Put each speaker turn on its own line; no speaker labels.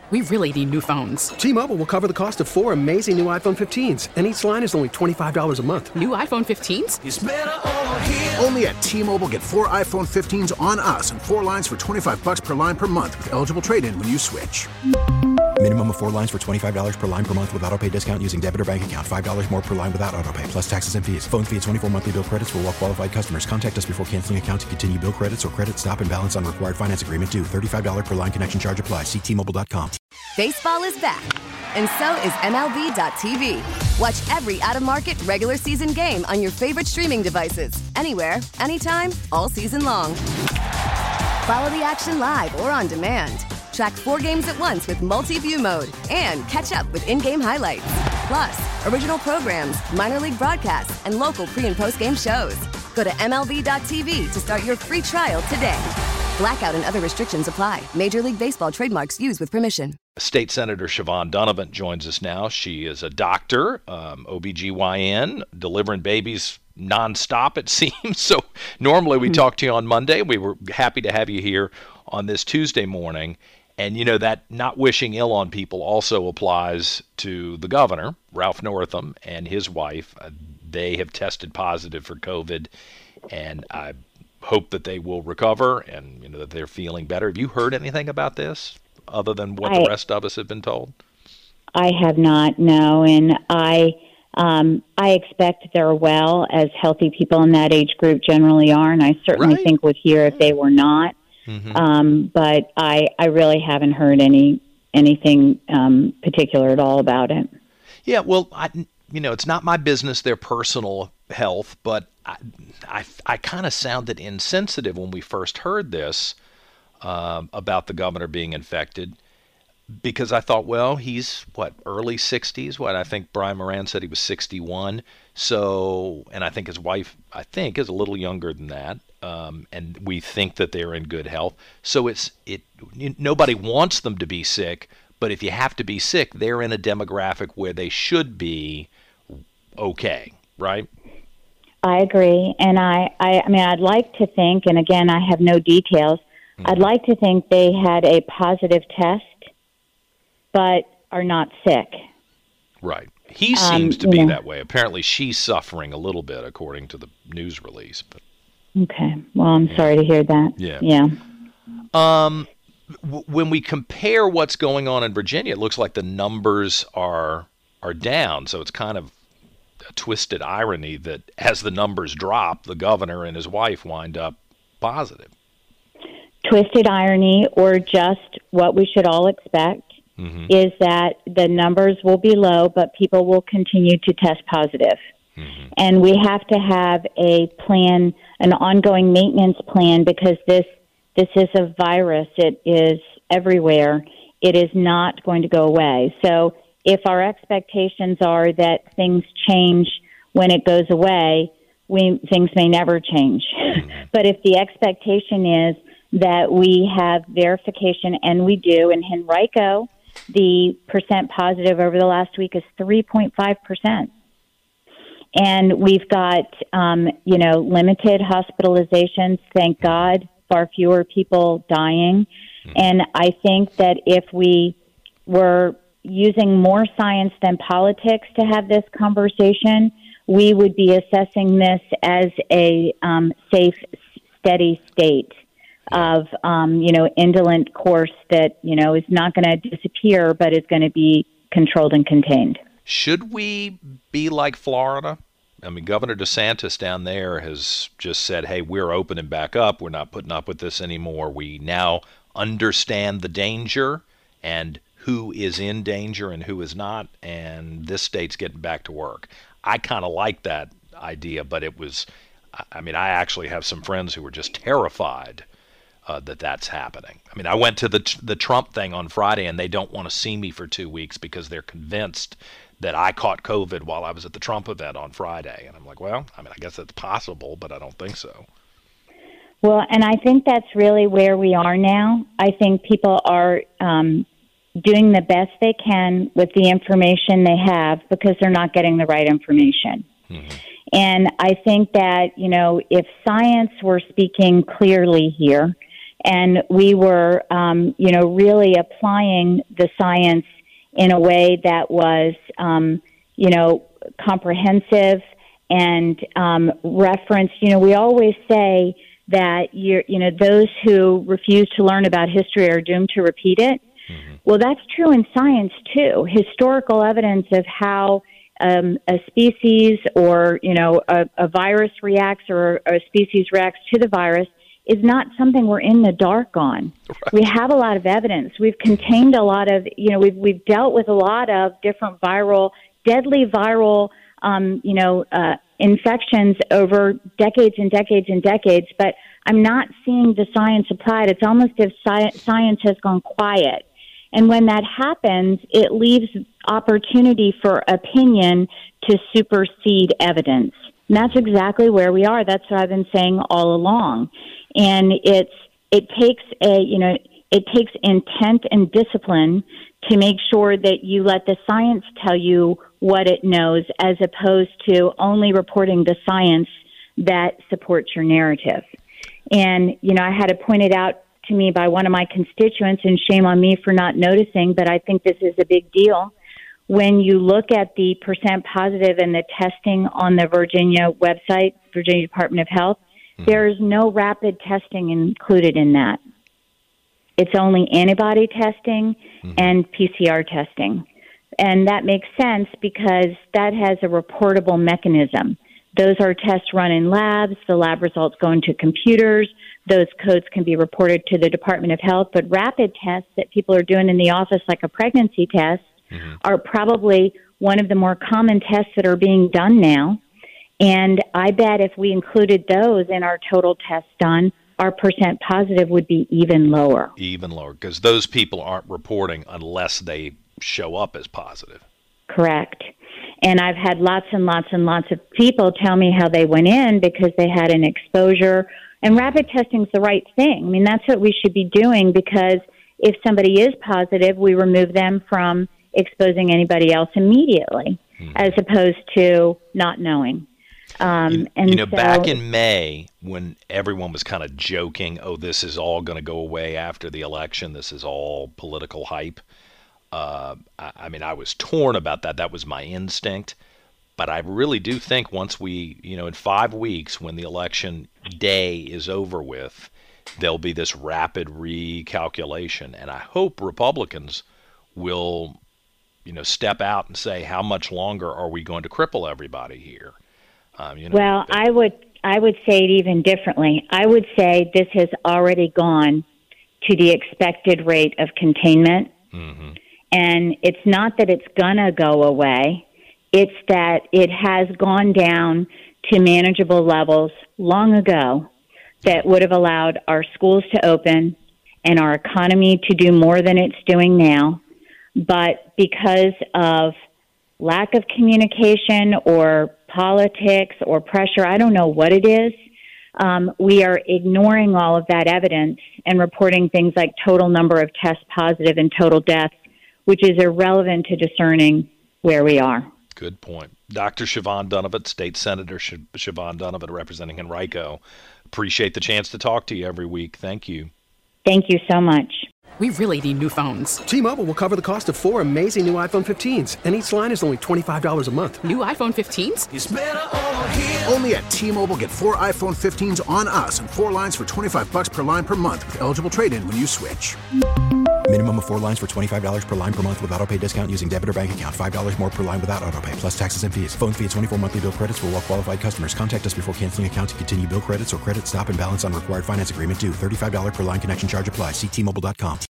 We really need new phones.
T-Mobile will cover the cost of 4 amazing new iPhone 15s, and each line is only $25 a month.
New iPhone 15s?
It's better over here.
Only at T-Mobile, get 4 iPhone 15s on us and 4 lines for $25 per line per month with eligible trade-in when you switch.
Minimum of 4 lines for $25 per line per month with autopay discount using debit or bank account. $5 more per line without autopay, plus taxes and fees. Phone fee at 24 monthly bill credits for well-qualified customers. Contact us before canceling account to continue bill credits or credit stop and balance on required finance agreement due. $35 per line connection charge applies. See T-Mobile.com.
Baseball is back, and so is MLB.tv. Watch every out-of-market regular season game on your favorite streaming devices, anywhere, anytime, all season long. Follow the action live or on demand. Track 4 games at once with multi-view mode and catch up with in-game highlights. Plus, original programs, minor league broadcasts, and local pre- and post-game shows. Go to MLB.tv to start your free trial today. Blackout and other restrictions apply. Major League Baseball trademarks used with permission.
State Senator Siobhan Donovan joins us now. She is a doctor, OBGYN, delivering babies nonstop, it seems. So normally we talk to you on Monday. We were happy to have you here on this Tuesday morning. And, you know, that not wishing ill on people also applies to the governor, Ralph Northam, and his wife. They have tested positive for COVID, and I hope that they will recover and, you know, that they're feeling better. Have you heard anything about this other than what the rest of us have been told?
I have not, no. And I expect they're well, as healthy people in that age group generally are, and I certainly think would hear if they were not. Mm-hmm. But I really haven't heard anything particular at all about it.
Yeah, well, it's not my business, their personal health, but I kind of sounded insensitive when we first heard this about the governor being infected, because I thought, well, he's, early 60s? I think Brian Moran said he was 61. So, and I think his wife, is a little younger than that. And we think that they're in good health. So nobody wants them to be sick, but if you have to be sick, they're in a demographic where they should be okay, right?
I agree. And I mean, I'd like to think, and again, I have no details, I'd like to think they had a positive test, but are not sick.
Right. He seems to be that way. Apparently she's suffering a little bit, according to the news release. But
okay. Well, I'm sorry to hear that. Yeah.
When we compare what's going on in Virginia, it looks like the numbers are down. So it's kind of a twisted irony that as the numbers drop, the governor and his wife wind up positive.
Twisted irony, or just what we should all expect, is that the numbers will be low, but people will continue to test positive. And we have to have a plan, an ongoing maintenance plan, because this is a virus. It is everywhere. It is not going to go away. So if our expectations are that things change when it goes away, things may never change. But if the expectation is that we have verification, and we do, in Henrico, the percent positive over the last week is 3.5%. And we've got, limited hospitalizations, thank God, far fewer people dying. And I think that if we were using more science than politics to have this conversation, we would be assessing this as a safe, steady state of, indolent course that, is not going to disappear, but is going to be controlled and contained.
Should we be like Florida? I mean, Governor DeSantis down there has just said, hey, we're opening back up. We're not putting up with this anymore. We now understand the danger and who is in danger and who is not, and this state's getting back to work. I kind of like that idea, but I actually have some friends who were just terrified that that's happening. I mean, I went to the Trump thing on Friday, and they don't want to see me for 2 weeks because they're convinced that I caught COVID while I was at the Trump event on Friday. And I'm like, well, I guess that's possible, but I don't think so.
Well, and I think that's really where we are now. I think people are doing the best they can with the information they have because they're not getting the right information. And I think that, if science were speaking clearly here, And we were, really applying the science in a way that was, comprehensive and referenced. We always say that those who refuse to learn about history are doomed to repeat it. Mm-hmm. Well, that's true in science too. Historical evidence of how a species or a virus reacts or a species reacts to the virus is not something we're in the dark on. Right. We have a lot of evidence. We've contained a lot of, we've dealt with a lot of different deadly viral, infections over decades and decades and decades, but I'm not seeing the science applied. It's almost as if science has gone quiet. And when that happens, it leaves opportunity for opinion to supersede evidence. And that's exactly where we are. That's what I've been saying all along. And it takes intent and discipline to make sure that you let the science tell you what it knows, as opposed to only reporting the science that supports your narrative. And, I had it pointed out to me by one of my constituents, and shame on me for not noticing, but I think this is a big deal. When you look at the percent positive and the testing on the Virginia website, Virginia Department of Health, there is no rapid testing included in that. It's only antibody testing and PCR testing. And that makes sense because that has a reportable mechanism. Those are tests run in labs. The lab results go into computers. Those codes can be reported to the Department of Health. But rapid tests that people are doing in the office, like a pregnancy test, are probably one of the more common tests that are being done now. And I bet if we included those in our total tests done, our percent positive would be even lower.
Even lower, because those people aren't reporting unless they show up as positive.
Correct. And I've had lots and lots and lots of people tell me how they went in because they had an exposure. And rapid testing is the right thing. I mean, that's what we should be doing, because if somebody is positive, we remove them from exposing anybody else immediately, as opposed to not knowing.
Back in May, when everyone was kind of joking, this is all going to go away after the election, this is all political hype. I was torn about that. That was my instinct. But I really do think once we, in 5 weeks, when the election day is over with, there'll be this rapid recalculation. And I hope Republicans will, step out and say, how much longer are we going to cripple everybody here?
I would say it even differently. I would say this has already gone to the expected rate of containment. Mm-hmm. And it's not that it's going to go away. It's that it has gone down to manageable levels long ago that would have allowed our schools to open and our economy to do more than it's doing now. But because of lack of communication or politics or pressure, I don't know what it is, we are ignoring all of that evidence and reporting things like total number of tests positive and total deaths, which is irrelevant to discerning where we are.
Good point. Dr. Siobhan Dunavant, State Senator Siobhan Dunavant, representing Henrico. Appreciate the chance to talk to you every week. Thank you.
Thank you so much.
We really need new phones.
T-Mobile will cover the cost of 4 amazing new iPhone 15s, and each line is only $25 a month.
New iPhone 15s?
It's better over here. Only at T-Mobile, get 4 iPhone 15s on us and 4 lines for $25 per line per month with eligible trade-in when you switch.
Minimum of 4 lines for $25 per line per month with autopay discount using debit or bank account. $5 more per line without autopay, plus taxes and fees. Phone fee at 24 monthly bill credits for well-qualified customers. Contact us before canceling account to continue bill credits or credit stop and balance on required finance agreement due. $35 per line connection charge applies. See T-Mobile.com.